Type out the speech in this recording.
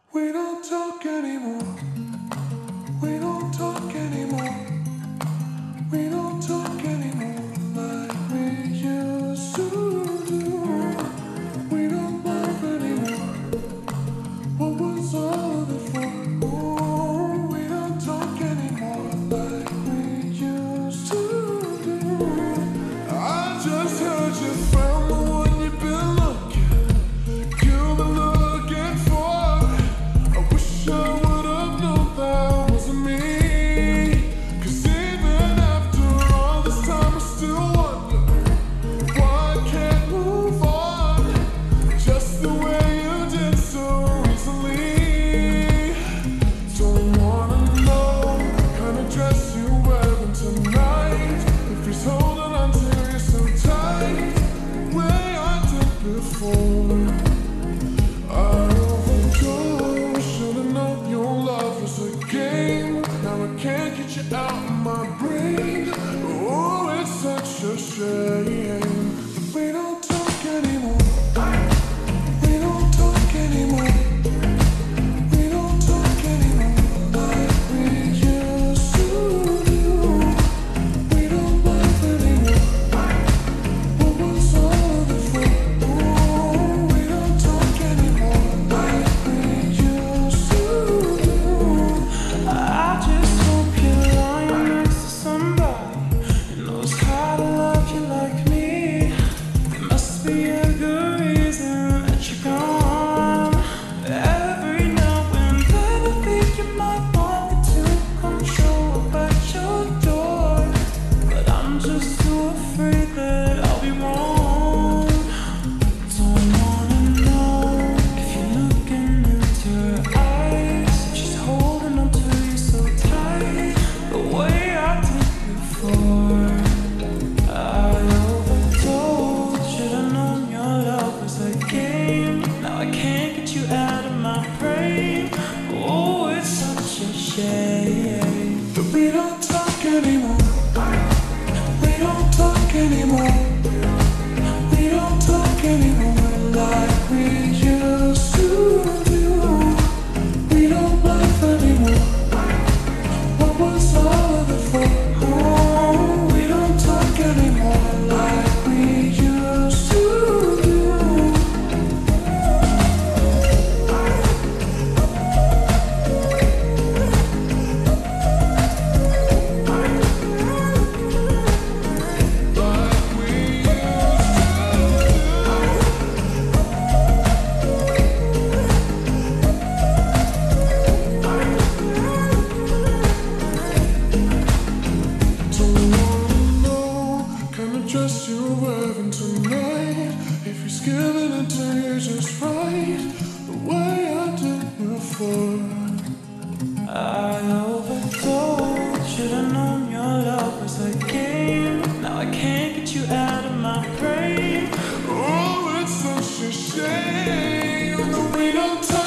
We don't talk anymore. We don't talk anymore. We don't talk anymore like we used to do. We don't laugh anymore. What was all of it for? Oh, we don't talk anymore like we used to do. I just heard you found the one you've been looking for. I wish I would have known that wasn't me. 'Cause even after all this time, I still wonder why I can't move on just the way you did so easily. Don't wanna know what kind of dress you're wearing tonight. If he's holding on to you so tight, the way I did before. I overdosed. Should've known your love was a game. Now I can't get you out of my brain. Oh, it's such a shame. We don't talk anymore. We don't talk anymore. We don't talk anymore like we used to do. We don't laugh anymore. What was all of it for? Oh, we don't talk anymore like we used to do. I just hope you're lying next to somebody who knows how to love you like me. There must be a good reason that you're gone. Every now and then I think you might want me to come show up at your door, but I'm just too afraid that I'll be wrong. Don't wanna know if you're looking into her eyes, if she's holding on to you so tight, the way I did before. I overdosed. Should've known your love was a game. Now I can't get you out of my brain. Oh, it's such a shame. But we don't talk anymore. We don't talk anymore. We don't talk anymore like we used to do. We don't laugh anymore. What was all of it for? Oh, we don't talk anymore like we used to do. Like we Don't wanna know kind of dress you're wearing tonight. If he's giving it to you just right, the way I did before. I overdosed. Should've known your love was a game. Now I can't get you out of my brain. Oh, it's such a shame that we don't talk